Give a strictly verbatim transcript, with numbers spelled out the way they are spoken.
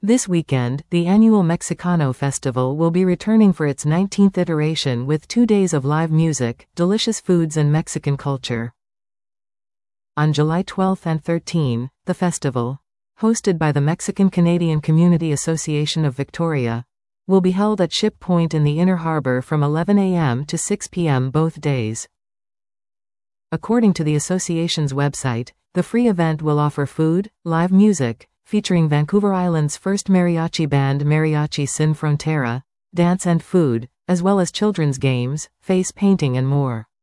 This weekend, the annual Mexicano Festival will be returning for its nineteenth iteration with two days of live music, delicious foods and Mexican culture. On July twelfth and thirteenth, the festival, hosted by the Mexican-Canadian Community Association of Victoria, will be held at Ship Point in the Inner Harbor from eleven a m to six p m both days. According to the association's website, the free event will offer food, live music, featuring Vancouver Island's first mariachi band Mariachi Sin Frontera, dance and food, as well as children's games, face painting and more.